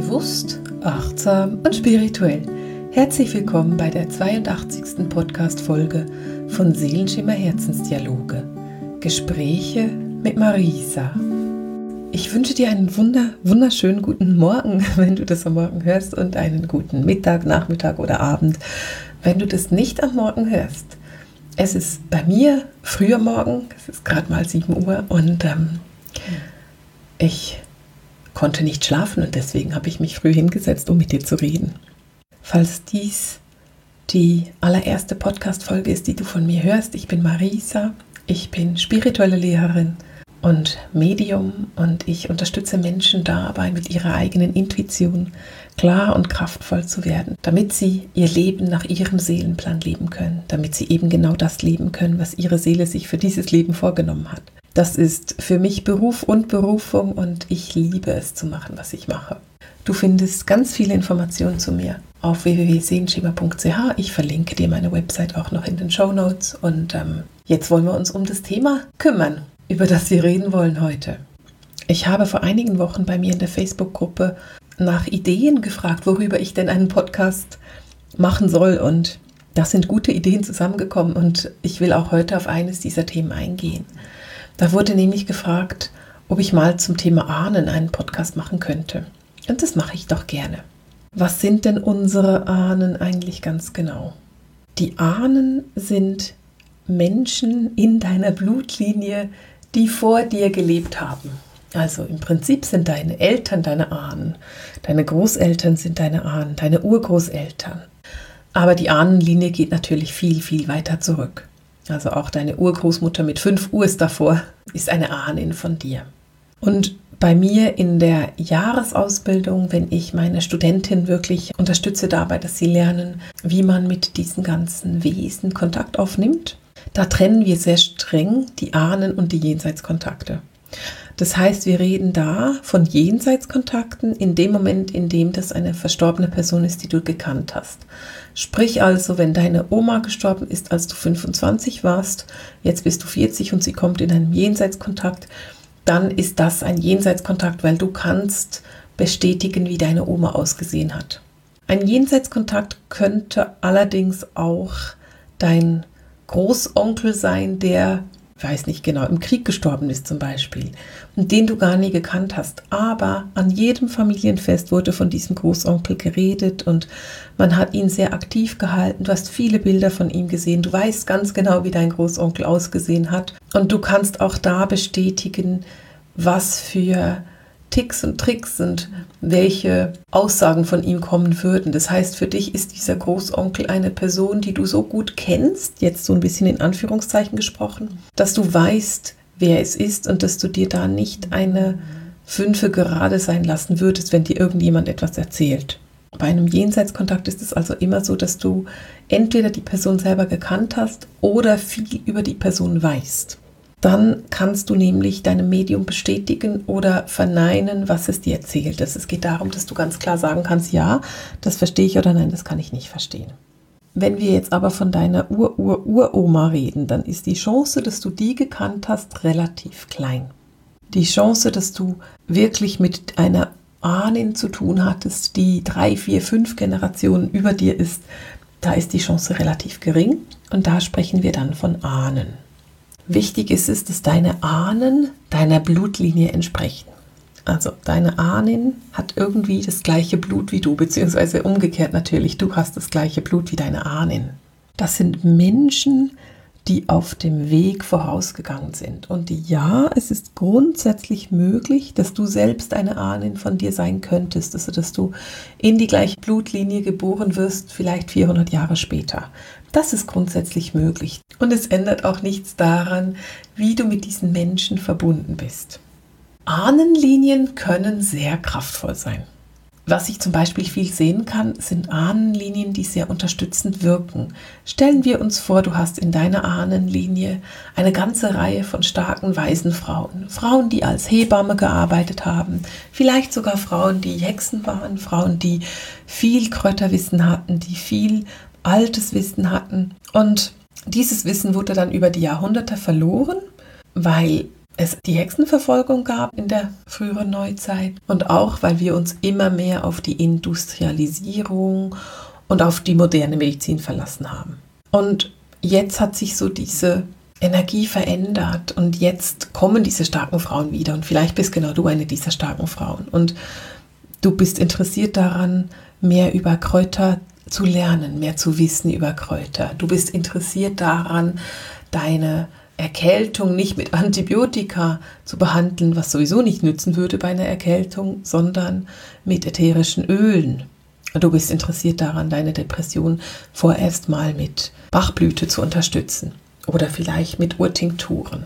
Bewusst, achtsam und spirituell. Herzlich willkommen bei der 82. Podcast-Folge von Seelenschimmer Herzensdialoge. Gespräche mit Marisa. Ich wünsche dir einen wunderschönen guten Morgen, wenn du das am Morgen hörst, und einen guten Mittag, Nachmittag oder Abend, wenn du das nicht am Morgen hörst. Es ist bei mir früher Morgen, es ist gerade mal 7 Uhr und ich konnte nicht schlafen und deswegen habe ich mich früh hingesetzt, um mit dir zu reden. Falls dies die allererste Podcast-Folge ist, die du von mir hörst, ich bin Marisa, ich bin spirituelle Lehrerin und Medium und ich unterstütze Menschen dabei, mit ihrer eigenen Intuition klar und kraftvoll zu werden, damit sie ihr Leben nach ihrem Seelenplan leben können, damit sie eben genau das leben können, was ihre Seele sich für dieses Leben vorgenommen hat. Das ist für mich Beruf und Berufung und ich liebe es zu machen, was ich mache. Du findest ganz viele Informationen zu mir auf www.seelenschimmer.ch. Ich verlinke dir meine Website auch noch in den Shownotes und jetzt wollen wir uns um das Thema kümmern, über das wir reden wollen heute. Ich habe vor einigen Wochen bei mir in der Facebook-Gruppe nach Ideen gefragt, worüber ich denn einen Podcast machen soll, und da sind gute Ideen zusammengekommen und ich will auch heute auf eines dieser Themen eingehen. Da wurde nämlich gefragt, ob ich mal zum Thema Ahnen einen Podcast machen könnte. Und das mache ich doch gerne. Was sind denn unsere Ahnen eigentlich ganz genau? Die Ahnen sind Menschen in deiner Blutlinie, die vor dir gelebt haben. Also im Prinzip sind deine Eltern deine Ahnen, deine Großeltern sind deine Ahnen, deine Urgroßeltern. Aber die Ahnenlinie geht natürlich viel weiter zurück. Also auch deine Urgroßmutter mit 5 Urs davor ist eine Ahnin von dir. Und bei mir in der Jahresausbildung, wenn ich meine Studentin wirklich unterstütze dabei, dass sie lernen, wie man mit diesen ganzen Wesen Kontakt aufnimmt, da trennen wir sehr streng die Ahnen und die Jenseitskontakte. Das heißt, wir reden da von Jenseitskontakten in dem Moment, in dem das eine verstorbene Person ist, die du gekannt hast. Sprich also, wenn deine Oma gestorben ist, als du 25 warst, jetzt bist du 40 und sie kommt in einen Jenseitskontakt, dann ist das ein Jenseitskontakt, weil du kannst bestätigen, wie deine Oma ausgesehen hat. Ein Jenseitskontakt könnte allerdings auch dein Großonkel sein, der, weiß nicht genau, im Krieg gestorben ist zum Beispiel und den du gar nie gekannt hast. Aber an jedem Familienfest wurde von diesem Großonkel geredet und man hat ihn sehr aktiv gehalten. Du hast viele Bilder von ihm gesehen. Du weißt ganz genau, wie dein Großonkel ausgesehen hat. Und du kannst auch da bestätigen, was für Ticks und Tricks und welche Aussagen von ihm kommen würden. Das heißt, für dich ist dieser Großonkel eine Person, die du so gut kennst, jetzt so ein bisschen in Anführungszeichen gesprochen, dass du weißt, wer es ist und dass du dir da nicht eine 5 gerade sein lassen würdest, wenn dir irgendjemand etwas erzählt. Bei einem Jenseitskontakt ist es also immer so, dass du entweder die Person selber gekannt hast oder viel über die Person weißt. Dann kannst du nämlich deinem Medium bestätigen oder verneinen, was es dir erzählt. Es geht darum, dass du ganz klar sagen kannst, ja, das verstehe ich oder nein, das kann ich nicht verstehen. Wenn wir jetzt aber von deiner Uroma reden, dann ist die Chance, dass du die gekannt hast, relativ klein. Die Chance, dass du wirklich mit einer Ahnin zu tun hattest, die 3, 4, 5 Generationen über dir ist, da ist die Chance relativ gering und da sprechen wir dann von Ahnen. Wichtig ist es, dass deine Ahnen deiner Blutlinie entsprechen. Also deine Ahnin hat irgendwie das gleiche Blut wie du, beziehungsweise umgekehrt natürlich, du hast das gleiche Blut wie deine Ahnin. Das sind Menschen, die auf dem Weg vorausgegangen sind. Und ja, es ist grundsätzlich möglich, dass du selbst eine Ahnin von dir sein könntest, also dass du in die gleiche Blutlinie geboren wirst, vielleicht 400 Jahre später. Das ist grundsätzlich möglich. Und es ändert auch nichts daran, wie du mit diesen Menschen verbunden bist. Ahnenlinien können sehr kraftvoll sein. Was ich zum Beispiel viel sehen kann, sind Ahnenlinien, die sehr unterstützend wirken. Stellen wir uns vor, du hast in deiner Ahnenlinie eine ganze Reihe von starken, weisen Frauen. Frauen, die als Hebamme gearbeitet haben, vielleicht sogar Frauen, die Hexen waren, Frauen, die viel Kräuterwissen hatten, die viel altes Wissen hatten. Und dieses Wissen wurde dann über die Jahrhunderte verloren, weil es die Hexenverfolgung gab in der früheren Neuzeit und auch, weil wir uns immer mehr auf die Industrialisierung und auf die moderne Medizin verlassen haben. Und jetzt hat sich so diese Energie verändert und jetzt kommen diese starken Frauen wieder und vielleicht bist genau du eine dieser starken Frauen und du bist interessiert daran, mehr über Kräuter zu lernen, mehr zu wissen über Kräuter. Du bist interessiert daran, deine Erkältung nicht mit Antibiotika zu behandeln, was sowieso nicht nützen würde bei einer Erkältung, sondern mit ätherischen Ölen. Du bist interessiert daran, deine Depression vorerst mal mit Bachblüte zu unterstützen oder vielleicht mit Urtinkturen.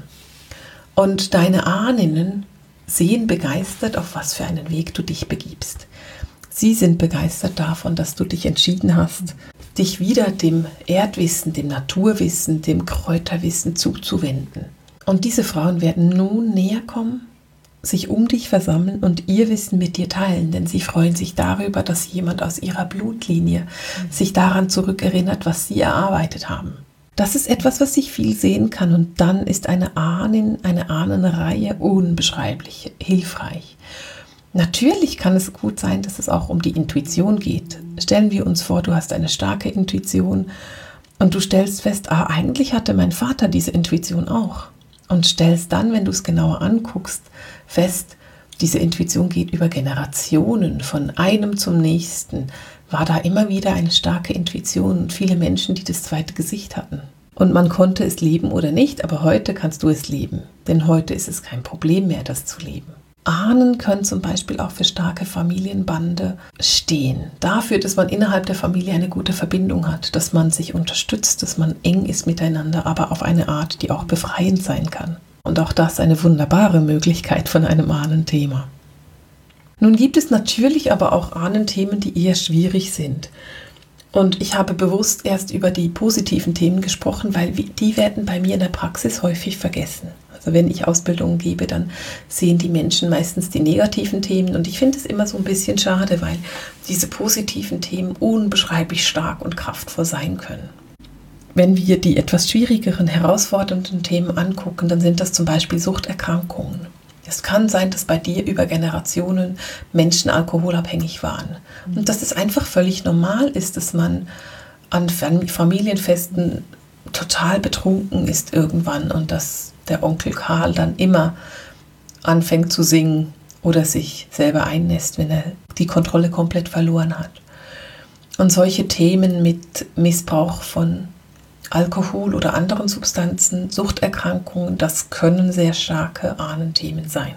Und deine Ahnen sehen begeistert, auf was für einen Weg du dich begibst. Sie sind begeistert davon, dass du dich entschieden hast, dich wieder dem Erdwissen, dem Naturwissen, dem Kräuterwissen zuzuwenden. Und diese Frauen werden nun näher kommen, sich um dich versammeln und ihr Wissen mit dir teilen, denn sie freuen sich darüber, dass jemand aus ihrer Blutlinie sich daran zurückerinnert, was sie erarbeitet haben. Das ist etwas, was sich viel sehen kann und dann ist eine Ahnenreihe unbeschreiblich hilfreich. Natürlich kann es gut sein, dass es auch um die Intuition geht. Stellen wir uns vor, du hast eine starke Intuition und du stellst fest, eigentlich hatte mein Vater diese Intuition auch. Und stellst dann, wenn du es genauer anguckst, fest, diese Intuition geht über Generationen, von einem zum nächsten. War da immer wieder eine starke Intuition und viele Menschen, die das zweite Gesicht hatten. Und man konnte es leben oder nicht, aber heute kannst du es leben. Denn heute ist es kein Problem mehr, das zu leben. Ahnen können zum Beispiel auch für starke Familienbande stehen. Dafür, dass man innerhalb der Familie eine gute Verbindung hat, dass man sich unterstützt, dass man eng ist miteinander, aber auf eine Art, die auch befreiend sein kann. Und auch das eine wunderbare Möglichkeit von einem Ahnenthema. Nun gibt es natürlich aber auch Ahnenthemen, die eher schwierig sind. Und ich habe bewusst erst über die positiven Themen gesprochen, weil die werden bei mir in der Praxis häufig vergessen. Also wenn ich Ausbildungen gebe, dann sehen die Menschen meistens die negativen Themen und ich finde es immer so ein bisschen schade, weil diese positiven Themen unbeschreiblich stark und kraftvoll sein können. Wenn wir die etwas schwierigeren, herausfordernden Themen angucken, dann sind das zum Beispiel Suchterkrankungen. Es kann sein, dass bei dir über Generationen Menschen alkoholabhängig waren und dass es einfach völlig normal ist, dass man an Familienfesten total betrunken ist irgendwann und dass der Onkel Karl dann immer anfängt zu singen oder sich selber einnässt, wenn er die Kontrolle komplett verloren hat. Und solche Themen mit Missbrauch von Alkohol oder anderen Substanzen, Suchterkrankungen, das können sehr starke Ahnenthemen sein.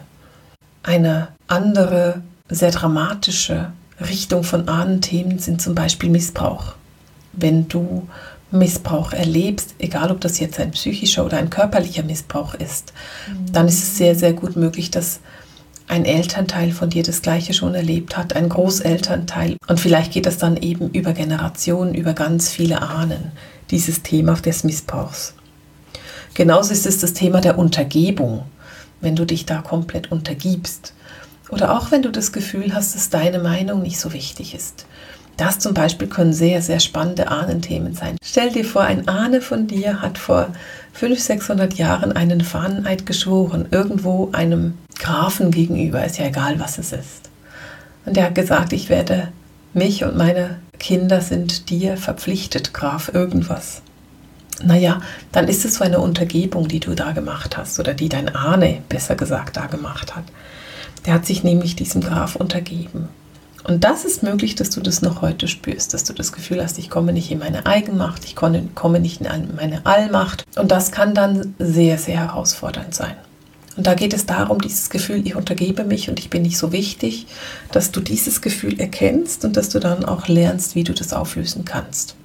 Eine andere, sehr dramatische Richtung von Ahnenthemen sind zum Beispiel Missbrauch. Wenn du Missbrauch erlebst, egal ob das jetzt ein psychischer oder ein körperlicher Missbrauch ist, dann ist es sehr, sehr gut möglich, dass ein Elternteil von dir das Gleiche schon erlebt hat, ein Großelternteil. Und vielleicht geht das dann eben über Generationen, über ganz viele Ahnen, dieses Thema des Missbrauchs. Genauso ist es das Thema der Untergebung, wenn du dich da komplett untergibst. Oder auch wenn du das Gefühl hast, dass deine Meinung nicht so wichtig ist. Das zum Beispiel können sehr, sehr spannende Ahnenthemen sein. Stell dir vor, ein Ahne von dir hat vor 500-600 Jahren einen Fahneneid geschworen, irgendwo einem Grafen gegenüber, ist ja egal, was es ist. Und er hat gesagt, ich werde mich und meine Kinder sind dir verpflichtet, Graf irgendwas. Naja, dann ist es so eine Untergebung, die du da gemacht hast oder die dein Ahne, besser gesagt, da gemacht hat. Der hat sich nämlich diesem Graf untergeben. Und das ist möglich, dass du das noch heute spürst, dass du das Gefühl hast, ich komme nicht in meine Eigenmacht, ich komme nicht in meine Allmacht. Und das kann dann sehr, sehr herausfordernd sein. Und da geht es darum, dieses Gefühl, ich untergebe mich und ich bin nicht so wichtig, dass du dieses Gefühl erkennst und dass du dann auch lernst, wie du das auflösen kannst.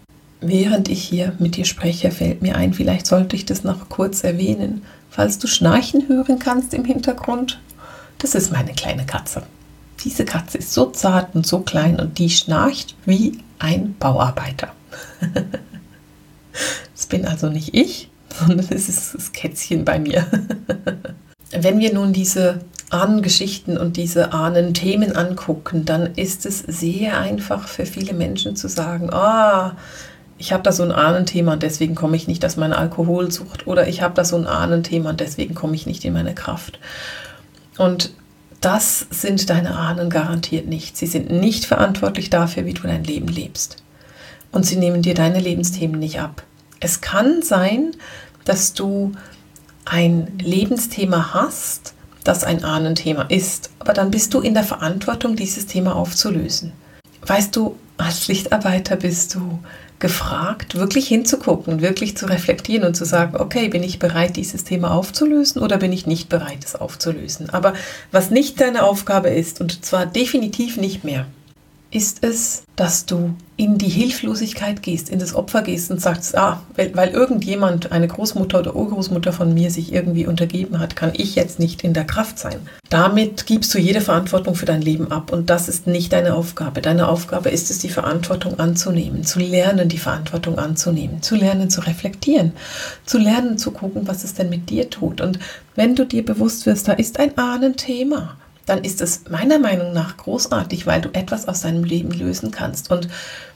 Während ich hier mit dir spreche, fällt mir ein, vielleicht sollte ich das noch kurz erwähnen, falls du Schnarchen hören kannst im Hintergrund. Das ist meine kleine Katze. Diese Katze ist so zart und so klein und die schnarcht wie ein Bauarbeiter. Das bin also nicht ich, sondern es ist das Kätzchen bei mir. Wenn wir nun diese Ahnengeschichten und diese Ahnenthemen angucken, dann ist es sehr einfach für viele Menschen zu sagen, ich habe da so ein Ahnenthema und deswegen komme ich nicht aus meiner Alkoholsucht oder ich habe da so ein Ahnenthema und deswegen komme ich nicht in meine Kraft. Und das sind deine Ahnen garantiert nicht. Sie sind nicht verantwortlich dafür, wie du dein Leben lebst. Und sie nehmen dir deine Lebensthemen nicht ab. Es kann sein, dass du ein Lebensthema hast, das ein Ahnenthema ist, aber dann bist du in der Verantwortung, dieses Thema aufzulösen. Weißt du, als Lichtarbeiter bist du gefragt, wirklich hinzugucken, wirklich zu reflektieren und zu sagen, okay, bin ich bereit, dieses Thema aufzulösen oder bin ich nicht bereit, es aufzulösen? Aber was nicht deine Aufgabe ist, und zwar definitiv nicht mehr, ist es, dass du in die Hilflosigkeit gehst, in das Opfer gehst und sagst, weil irgendjemand, eine Großmutter oder Urgroßmutter von mir sich irgendwie untergeben hat, kann ich jetzt nicht in der Kraft sein. Damit gibst du jede Verantwortung für dein Leben ab und das ist nicht deine Aufgabe. Deine Aufgabe ist es, die Verantwortung anzunehmen, zu lernen, die Verantwortung anzunehmen, zu lernen, zu reflektieren, zu lernen, zu gucken, was es denn mit dir tut. Und wenn du dir bewusst wirst, da ist ein Ahnenthema, dann ist es meiner Meinung nach großartig, weil du etwas aus deinem Leben lösen kannst. Und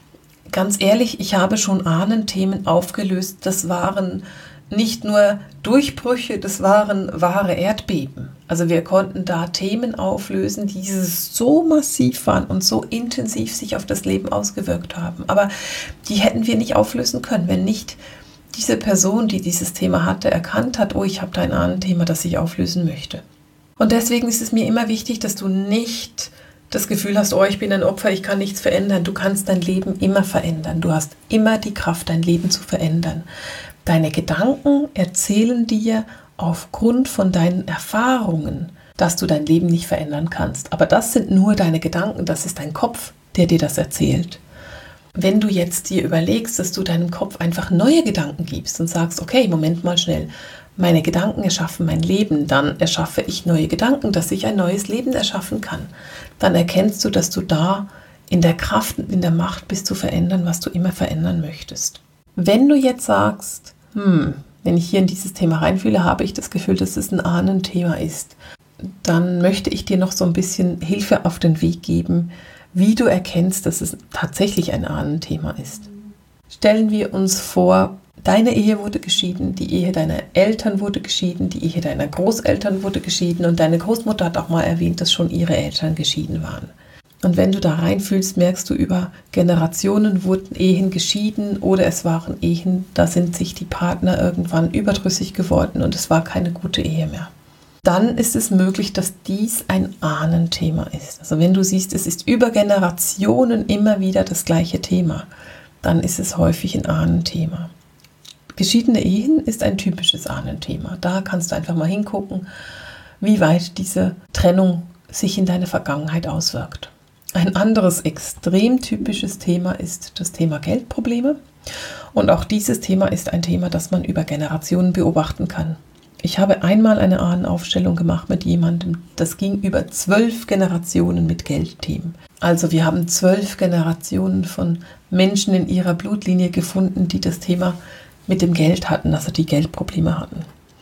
ganz ehrlich, ich habe schon Ahnenthemen aufgelöst. Das waren nicht nur Durchbrüche, das waren wahre Erdbeben. Also wir konnten da Themen auflösen, die so massiv waren und so intensiv sich auf das Leben ausgewirkt haben. Aber die hätten wir nicht auflösen können, wenn nicht diese Person, die dieses Thema hatte, erkannt hat, oh, ich habe da ein Ahnenthema, das ich auflösen möchte. Und deswegen ist es mir immer wichtig, dass du nicht das Gefühl hast, oh, ich bin ein Opfer, ich kann nichts verändern. Du kannst dein Leben immer verändern. Du hast immer die Kraft, dein Leben zu verändern. Deine Gedanken erzählen dir aufgrund von deinen Erfahrungen, dass du dein Leben nicht verändern kannst. Aber das sind nur deine Gedanken, das ist dein Kopf, der dir das erzählt. Wenn du jetzt dir überlegst, dass du deinem Kopf einfach neue Gedanken gibst und sagst, okay, Moment mal schnell, meine Gedanken erschaffen mein Leben, dann erschaffe ich neue Gedanken, dass ich ein neues Leben erschaffen kann. Dann erkennst du, dass du da in der Kraft und in der Macht bist zu verändern, was du immer verändern möchtest. Wenn du jetzt sagst, wenn ich hier in dieses Thema reinfühle, habe ich das Gefühl, dass es ein Ahnenthema ist, dann möchte ich dir noch so ein bisschen Hilfe auf den Weg geben, wie du erkennst, dass es tatsächlich ein Ahnenthema ist. Stellen wir uns vor, deine Ehe wurde geschieden, die Ehe deiner Eltern wurde geschieden, die Ehe deiner Großeltern wurde geschieden und deine Großmutter hat auch mal erwähnt, dass schon ihre Eltern geschieden waren. Und wenn du da reinfühlst, merkst du, über Generationen wurden Ehen geschieden oder es waren Ehen, da sind sich die Partner irgendwann überdrüssig geworden und es war keine gute Ehe mehr. Dann ist es möglich, dass dies ein Ahnenthema ist. Also wenn du siehst, es ist über Generationen immer wieder das gleiche Thema, dann ist es häufig ein Ahnenthema. Geschiedene Ehen ist ein typisches Ahnenthema. Da kannst du einfach mal hingucken, wie weit diese Trennung sich in deine Vergangenheit auswirkt. Ein anderes extrem typisches Thema ist das Thema Geldprobleme. Und auch dieses Thema ist ein Thema, das man über Generationen beobachten kann. Ich habe einmal eine Ahnenaufstellung gemacht mit jemandem, das ging über 12 Generationen mit Geldthemen. Also wir haben 12 Generationen von Menschen in ihrer Blutlinie gefunden, die das Thema mit dem Geld hatten, also die Geldprobleme hatten.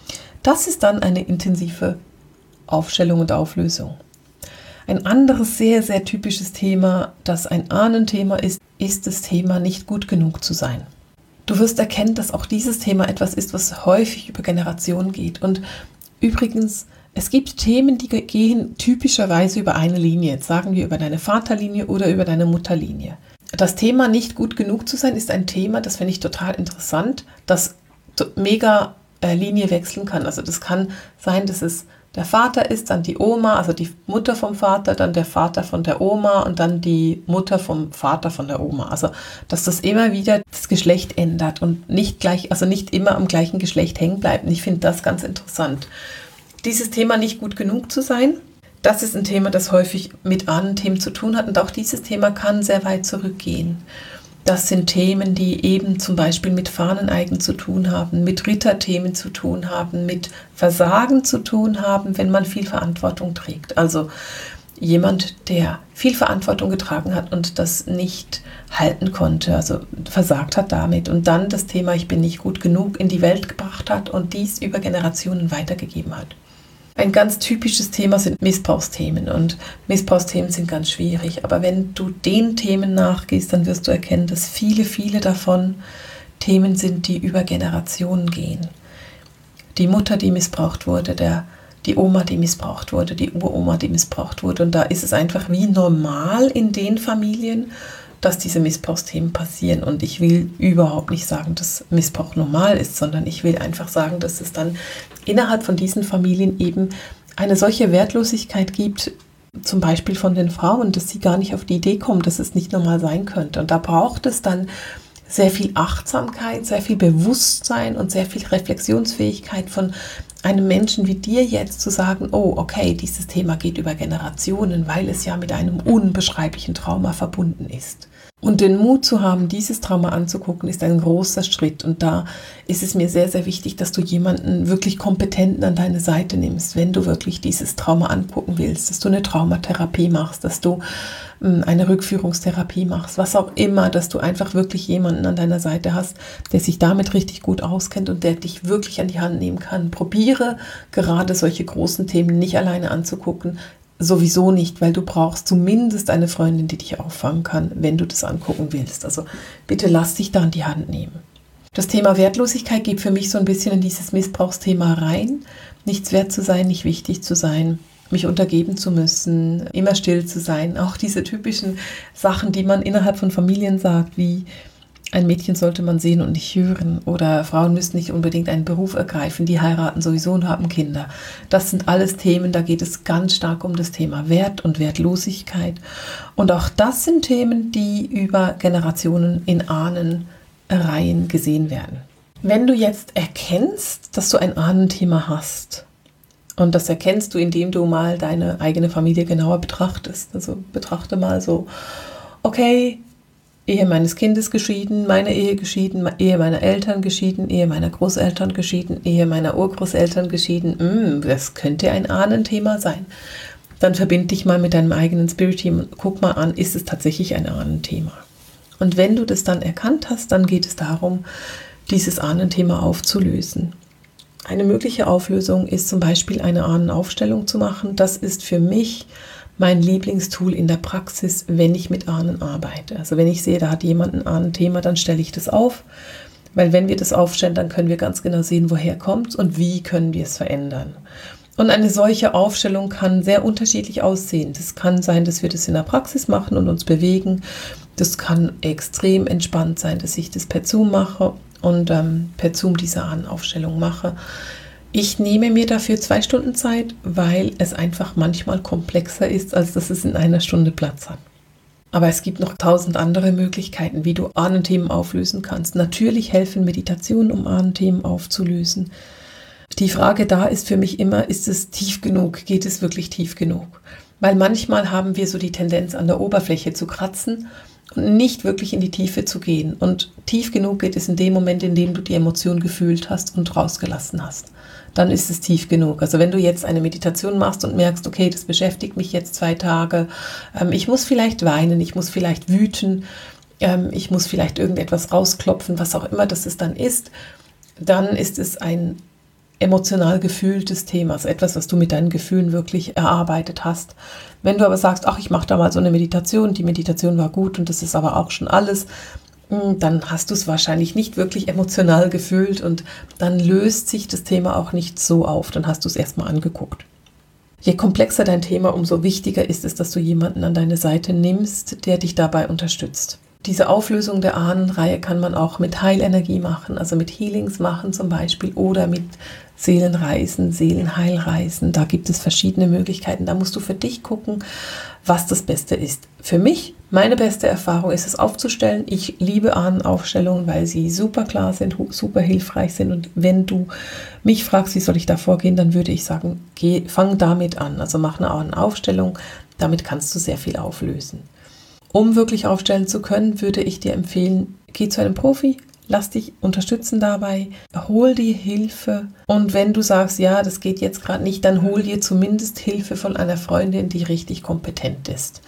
Das ist dann eine intensive Aufstellung und Auflösung. Ein anderes sehr, sehr typisches Thema, das ein Ahnenthema ist, ist das Thema, nicht gut genug zu sein. Du wirst erkennen, dass auch dieses Thema etwas ist, was häufig über Generationen geht. Und übrigens, es gibt Themen, die gehen typischerweise über eine Linie. Jetzt sagen wir über deine Vaterlinie oder über deine Mutterlinie. Das Thema, nicht gut genug zu sein, ist ein Thema, das finde ich total interessant, das mega Linie wechseln kann. Also das kann sein, dass es der Vater ist, dann die Oma, also die Mutter vom Vater, dann der Vater von der Oma und dann die Mutter vom Vater von der Oma. Also dass das immer wieder das Geschlecht ändert und nicht immer am gleichen Geschlecht hängen bleibt. Und ich finde das ganz interessant. Dieses Thema, nicht gut genug zu sein, das ist ein Thema, das häufig mit Ahnenthemen zu tun hat und auch dieses Thema kann sehr weit zurückgehen. Das sind Themen, die eben zum Beispiel mit Fahneneigen zu tun haben, mit Ritterthemen zu tun haben, mit Versagen zu tun haben, wenn man viel Verantwortung trägt. Also jemand, der viel Verantwortung getragen hat und das nicht halten konnte, also versagt hat damit und dann das Thema, ich bin nicht gut genug, in die Welt gebracht hat und dies über Generationen weitergegeben hat. Ein ganz typisches Thema sind Missbrauchsthemen und Missbrauchsthemen sind ganz schwierig. Aber wenn du den Themen nachgehst, dann wirst du erkennen, dass viele davon Themen sind, die über Generationen gehen. Die Mutter, die missbraucht wurde, die Oma, die missbraucht wurde, die Uroma, die missbraucht wurde. Und da ist es einfach wie normal in den Familien, dass diese Missbrauchsthemen passieren. Und ich will überhaupt nicht sagen, dass Missbrauch normal ist, sondern ich will einfach sagen, dass es dann innerhalb von diesen Familien eben eine solche Wertlosigkeit gibt, zum Beispiel von den Frauen, dass sie gar nicht auf die Idee kommen, dass es nicht normal sein könnte. Und da braucht es dann sehr viel Achtsamkeit, sehr viel Bewusstsein und sehr viel Reflexionsfähigkeit von einem Menschen wie dir jetzt zu sagen, oh, okay, dieses Thema geht über Generationen, weil es ja mit einem unbeschreiblichen Trauma verbunden ist. Und den Mut zu haben, dieses Trauma anzugucken, ist ein großer Schritt. Und da ist es mir sehr wichtig, dass du jemanden wirklich Kompetenten an deine Seite nimmst, wenn du wirklich dieses Trauma angucken willst, dass du eine Traumatherapie machst, dass du eine Rückführungstherapie machst, was auch immer, dass du einfach wirklich jemanden an deiner Seite hast, der sich damit richtig gut auskennt und der dich wirklich an die Hand nehmen kann. Probiere gerade solche großen Themen nicht alleine anzugucken. Sowieso nicht, weil du brauchst zumindest eine Freundin, die dich auffangen kann, wenn du das angucken willst. Also bitte lass dich da an die Hand nehmen. Das Thema Wertlosigkeit geht für mich so ein bisschen in dieses Missbrauchsthema rein. Nichts wert zu sein, nicht wichtig zu sein, mich untergeben zu müssen, immer still zu sein. Auch diese typischen Sachen, die man innerhalb von Familien sagt, wie ein Mädchen sollte man sehen und nicht hören oder Frauen müssen nicht unbedingt einen Beruf ergreifen, die heiraten sowieso und haben Kinder. Das sind alles Themen, da geht es ganz stark um das Thema Wert und Wertlosigkeit. Und auch das sind Themen, die über Generationen in Ahnenreihen gesehen werden. Wenn du jetzt erkennst, dass du ein Ahnenthema hast, und das erkennst du, indem du mal deine eigene Familie genauer betrachtest. Also betrachte mal so, okay, Ehe meines Kindes geschieden, meine Ehe geschieden, Ehe meiner Eltern geschieden, Ehe meiner Großeltern geschieden, Ehe meiner Urgroßeltern geschieden. Das könnte ein Ahnenthema sein. Dann verbind dich mal mit deinem eigenen Spirit-Team und guck mal an, ist es tatsächlich ein Ahnenthema? Und wenn du das dann erkannt hast, dann geht es darum, dieses Ahnenthema aufzulösen. Eine mögliche Auflösung ist zum Beispiel eine Ahnenaufstellung zu machen. Das ist für mich mein Lieblingstool in der Praxis, wenn ich mit Ahnen arbeite. Also wenn ich sehe, da hat jemand ein Ahnenthema, dann stelle ich das auf, weil wenn wir das aufstellen, dann können wir ganz genau sehen, woher kommt es und wie können wir es verändern. Und eine solche Aufstellung kann sehr unterschiedlich aussehen. Das kann sein, dass wir das in der Praxis machen und uns bewegen. Das kann extrem entspannt sein, dass ich das per Zoom mache und per Zoom diese Ahnenaufstellung mache. Ich nehme mir dafür 2 Stunden Zeit, weil es einfach manchmal komplexer ist, als dass es in einer Stunde Platz hat. Aber es gibt noch 1000 andere Möglichkeiten, wie du Ahnenthemen auflösen kannst. Natürlich helfen Meditationen, um Ahnenthemen aufzulösen. Die Frage da ist für mich immer, ist es tief genug? Geht es wirklich tief genug? Weil manchmal haben wir so die Tendenz, an der Oberfläche zu kratzen und nicht wirklich in die Tiefe zu gehen. Und tief genug geht es in dem Moment, in dem du die Emotion gefühlt hast und rausgelassen hast. Dann ist es tief genug. Also wenn du jetzt eine Meditation machst und merkst, okay, das beschäftigt mich jetzt 2 Tage, ich muss vielleicht weinen, ich muss vielleicht wüten, ich muss vielleicht irgendetwas rausklopfen, was auch immer das dann ist, dann ist es ein emotional gefühltes Thema, also etwas, was du mit deinen Gefühlen wirklich erarbeitet hast. Wenn du aber sagst, ach, ich mache da mal so eine Meditation, die Meditation war gut und das ist aber auch schon alles, dann hast du es wahrscheinlich nicht wirklich emotional gefühlt und dann löst sich das Thema auch nicht so auf, dann hast du es erstmal angeguckt. Je komplexer dein Thema, umso wichtiger ist es, dass du jemanden an deine Seite nimmst, der dich dabei unterstützt. Diese Auflösung der Ahnenreihe kann man auch mit Heilenergie machen, also mit Healings machen zum Beispiel oder mit Seelenreisen, Seelenheilreisen. Da gibt es verschiedene Möglichkeiten. Da musst du für dich gucken, was das Beste ist. Für mich, meine beste Erfahrung ist es aufzustellen. Ich liebe Ahnenaufstellungen, weil sie super klar sind, super hilfreich sind. Und wenn du mich fragst, wie soll ich da vorgehen, dann würde ich sagen, fang damit an. Also mach eine Ahnenaufstellung, damit kannst du sehr viel auflösen. Um wirklich aufstellen zu können, würde ich dir empfehlen, geh zu einem Profi, lass dich unterstützen dabei, hol dir Hilfe und wenn du sagst, ja, das geht jetzt gerade nicht, dann hol dir zumindest Hilfe von einer Freundin, die richtig kompetent ist.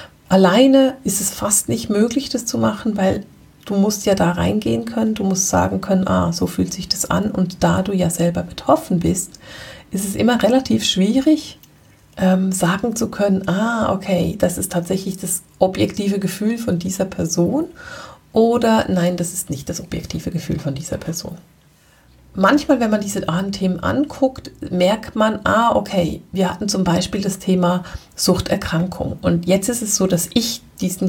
Alleine ist es fast nicht möglich, das zu machen, weil du musst ja da reingehen können, du musst sagen können, so fühlt sich das an und da du ja selber betroffen bist, ist es immer relativ schwierig, sagen zu können, okay, das ist tatsächlich das objektive Gefühl von dieser Person oder nein, das ist nicht das objektive Gefühl von dieser Person. Manchmal, wenn man diese Ahnenthemen anguckt, merkt man, okay, wir hatten zum Beispiel das Thema Suchterkrankung und jetzt ist es so, dass ich dieses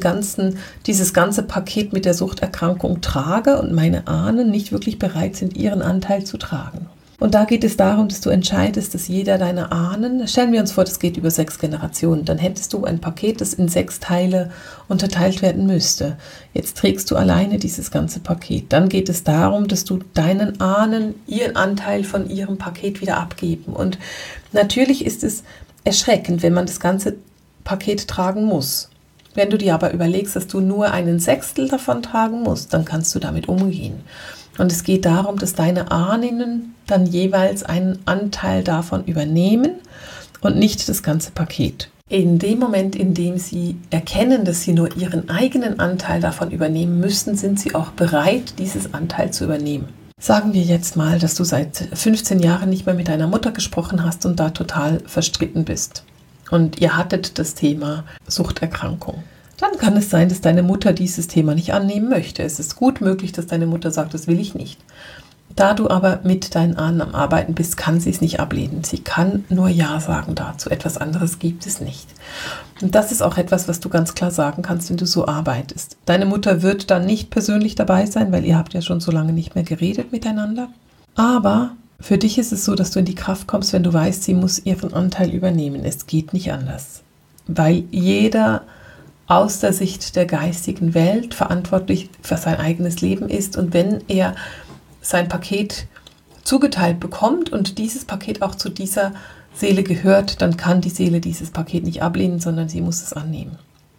ganze Paket mit der Suchterkrankung trage und meine Ahnen nicht wirklich bereit sind, ihren Anteil zu tragen. Und da geht es darum, dass du entscheidest, dass jeder deiner Ahnen, stellen wir uns vor, das geht über 6 Generationen, dann hättest du ein Paket, das in 6 Teile unterteilt werden müsste. Jetzt trägst du alleine dieses ganze Paket. Dann geht es darum, dass du deinen Ahnen ihren Anteil von ihrem Paket wieder abgeben. Und natürlich ist es erschreckend, wenn man das ganze Paket tragen muss. Wenn du dir aber überlegst, dass du nur 1/6 davon tragen musst, dann kannst du damit umgehen. Und es geht darum, dass deine Ahnen dann jeweils einen Anteil davon übernehmen und nicht das ganze Paket. In dem Moment, in dem sie erkennen, dass sie nur ihren eigenen Anteil davon übernehmen müssen, sind sie auch bereit, dieses Anteil zu übernehmen. Sagen wir jetzt mal, dass du seit 15 Jahren nicht mehr mit deiner Mutter gesprochen hast und da total verstritten bist. Und ihr hattet das Thema Suchterkrankung. Dann kann es sein, dass deine Mutter dieses Thema nicht annehmen möchte. Es ist gut möglich, dass deine Mutter sagt, das will ich nicht. Da du aber mit deinen Ahnen am Arbeiten bist, kann sie es nicht ablehnen. Sie kann nur Ja sagen dazu. Etwas anderes gibt es nicht. Und das ist auch etwas, was du ganz klar sagen kannst, wenn du so arbeitest. Deine Mutter wird dann nicht persönlich dabei sein, weil ihr habt ja schon so lange nicht mehr geredet miteinander. Aber für dich ist es so, dass du in die Kraft kommst, wenn du weißt, sie muss ihren Anteil übernehmen. Es geht nicht anders. Weil jeder aus der Sicht der geistigen Welt verantwortlich für sein eigenes Leben ist. Und wenn er sein Paket zugeteilt bekommt und dieses Paket auch zu dieser Seele gehört, dann kann die Seele dieses Paket nicht ablehnen, sondern sie muss es annehmen.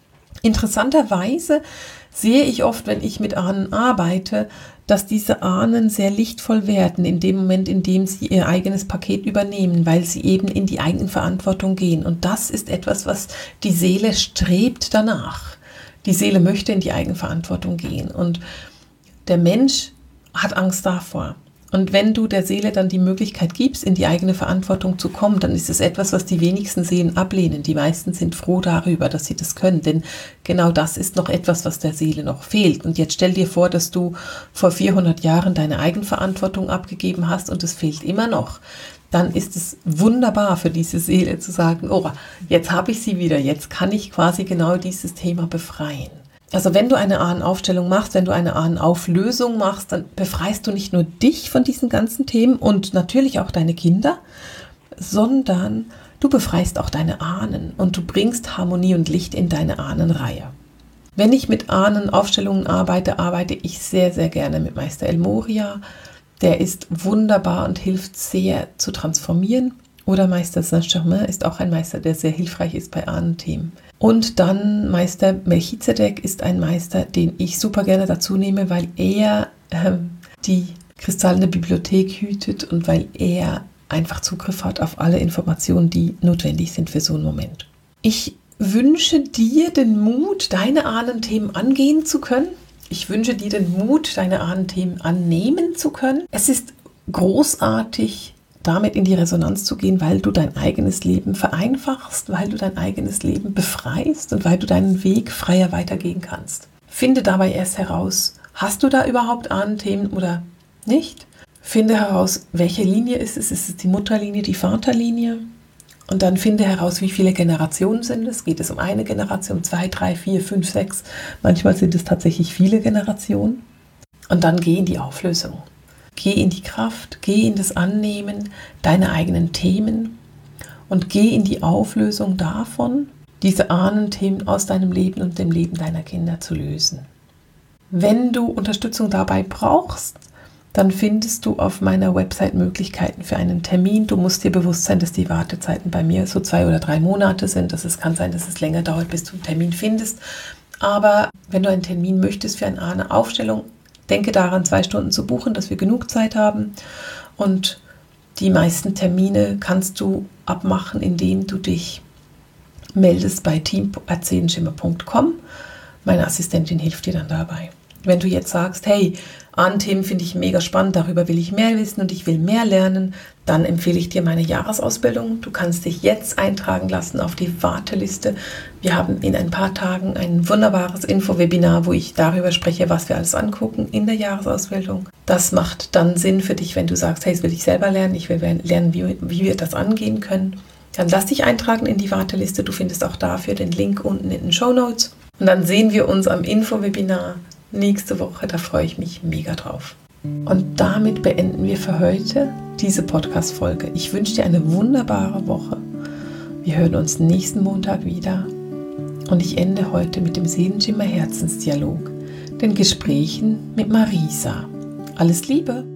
Interessanterweise sehe ich oft, wenn ich mit Ahnen arbeite, dass diese Ahnen sehr lichtvoll werden in dem Moment, in dem sie ihr eigenes Paket übernehmen, weil sie eben in die Eigenverantwortung gehen. Und das ist etwas, was die Seele strebt danach. Die Seele möchte in die Eigenverantwortung gehen und der Mensch hat Angst davor. Und wenn du der Seele dann die Möglichkeit gibst, in die eigene Verantwortung zu kommen, dann ist es etwas, was die wenigsten Seelen ablehnen. Die meisten sind froh darüber, dass sie das können, denn genau das ist noch etwas, was der Seele noch fehlt. Und jetzt stell dir vor, dass du vor 400 Jahren deine Eigenverantwortung abgegeben hast und es fehlt immer noch. Dann ist es wunderbar für diese Seele zu sagen, jetzt habe ich sie wieder, jetzt kann ich quasi genau dieses Thema befreien. Also wenn du eine Ahnenaufstellung machst, wenn du eine Ahnenauflösung machst, dann befreist du nicht nur dich von diesen ganzen Themen und natürlich auch deine Kinder, sondern du befreist auch deine Ahnen und du bringst Harmonie und Licht in deine Ahnenreihe. Wenn ich mit Ahnenaufstellungen arbeite, arbeite ich sehr, sehr gerne mit Meister El Moria. Der ist wunderbar und hilft sehr zu transformieren. Oder Meister Saint-Germain ist auch ein Meister, der sehr hilfreich ist bei Ahnenthemen. Und dann Meister Melchizedek ist ein Meister, den ich super gerne dazu nehme, weil er die kristallene Bibliothek hütet und weil er einfach Zugriff hat auf alle Informationen, die notwendig sind für so einen Moment. Ich wünsche dir den Mut, deine Ahnenthemen angehen zu können. Ich wünsche dir den Mut, deine Ahnenthemen annehmen zu können. Es ist großartig, damit in die Resonanz zu gehen, weil du dein eigenes Leben vereinfachst, weil du dein eigenes Leben befreist und weil du deinen Weg freier weitergehen kannst. Finde dabei erst heraus, hast du da überhaupt Ahnenthemen oder nicht? Finde heraus, welche Linie ist es? Ist es die Mutterlinie, die Vaterlinie? Und dann finde heraus, wie viele Generationen sind es. Geht es um eine Generation, 2, 3, 4, 5, 6? Manchmal sind es tatsächlich viele Generationen. Und dann geh in die Auflösung. Geh in die Kraft, geh in das Annehmen deiner eigenen Themen und geh in die Auflösung davon, diese Ahnenthemen aus deinem Leben und dem Leben deiner Kinder zu lösen. Wenn du Unterstützung dabei brauchst, dann findest du auf meiner Website Möglichkeiten für einen Termin. Du musst dir bewusst sein, dass die Wartezeiten bei mir so 2 oder 3 Monate sind. Es kann sein, dass es länger dauert, bis du einen Termin findest. Aber wenn du einen Termin möchtest für eine Ahnenaufstellung, denke daran, 2 Stunden zu buchen, dass wir genug Zeit haben. Und die meisten Termine kannst du abmachen, indem du dich meldest bei team@seelenschimmer.com. Meine Assistentin hilft dir dann dabei. Wenn du jetzt sagst, hey, Themen finde ich mega spannend, darüber will ich mehr wissen und ich will mehr lernen, dann empfehle ich dir meine Jahresausbildung. Du kannst dich jetzt eintragen lassen auf die Warteliste. Wir haben in ein paar Tagen ein wunderbares Info-Webinar, wo ich darüber spreche, was wir alles angucken in der Jahresausbildung. Das macht dann Sinn für dich, wenn du sagst, hey, das will ich selber lernen, ich will lernen, wie wir das angehen können. Dann lass dich eintragen in die Warteliste. Du findest auch dafür den Link unten in den Shownotes. Und dann sehen wir uns am Info-Webinar nächste Woche. Da freue ich mich mega drauf. Und damit beenden wir für heute diese Podcast-Folge. Ich wünsche dir eine wunderbare Woche. Wir hören uns nächsten Montag wieder. Und ich ende heute mit dem Seelenschimmer Herzensdialog, den Gesprächen mit Marisa. Alles Liebe!